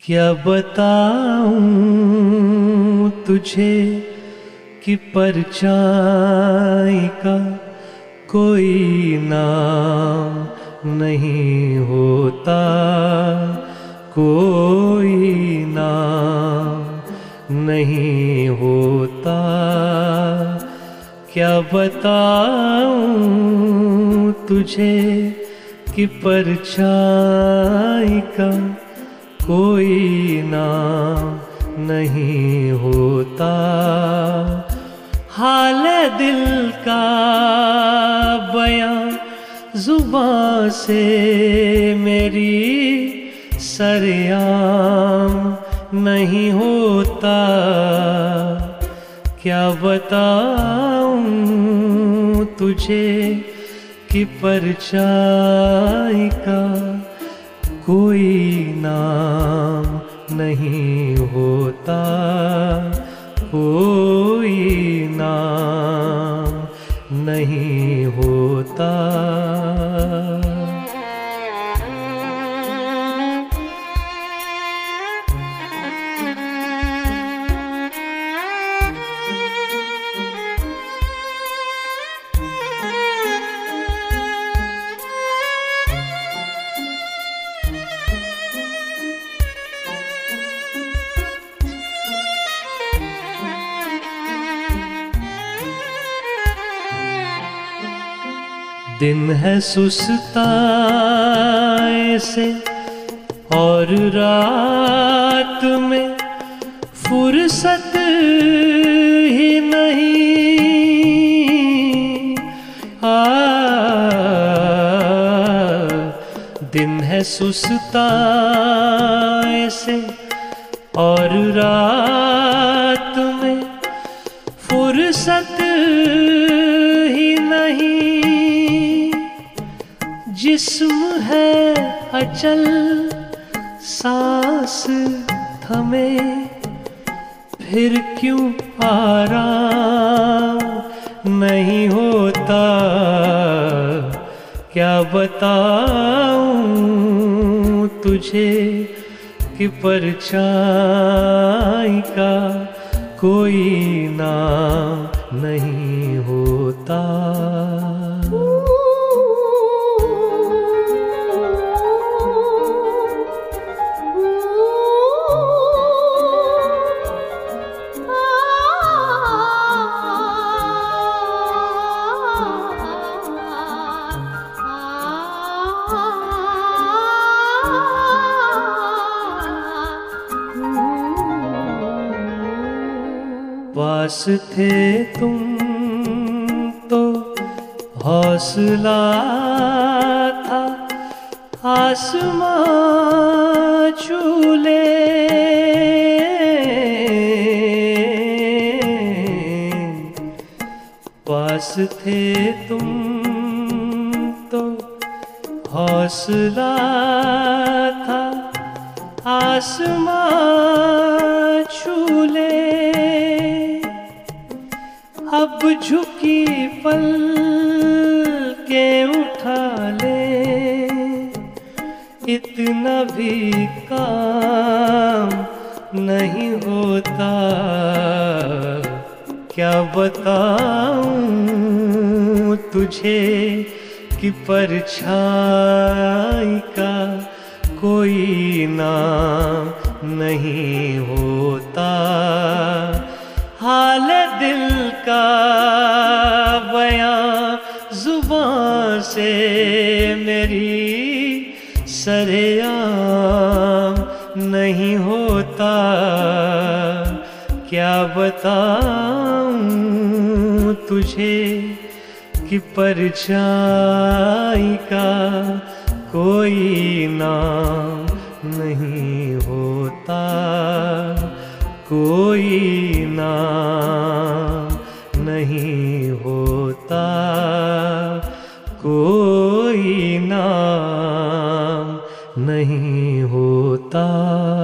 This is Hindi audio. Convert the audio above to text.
क्या बताऊं तुझे कि परछाई का कोई नाम नहीं होता, कोई नाम नहीं होता। क्या बताऊं तुझे कि परछाई का कोई नाम नहीं होता। हाल दिल का बयां जुबां से मेरी सरेआम नहीं होता। क्या बताऊं तुझे कि परछाई का कोई नाम नहीं होता, कोई नाम नहीं होता। दिन है सुस्ता ऐसे और रात में फुर्सत ही नहीं। दिन है सुस्ता ऐसे और रात में फुर्सत ही नहीं। जिस्म है अचल सांस थमे, फिर क्यों आराम नहीं होता। क्या बताऊं तुझे कि परछाई का कोई नाम नहीं होता। पास थे तुम तो हौसला था, आसमां छू ले। पास थे तुम तो हौसला था, आसमां छू ले। अब झुकी पल के उठा ले, इतना भी काम नहीं होता। क्या बताऊं तुझे कि परछाई का कोई नाम नहीं होता। हाल दिल का बयां जुबां से मेरी सरेआम नहीं होता। क्या बताऊं तुझे कि परछाई का कोई नाम नहीं होता, कोई नाम नहीं होता, कोई नाम नहीं होता।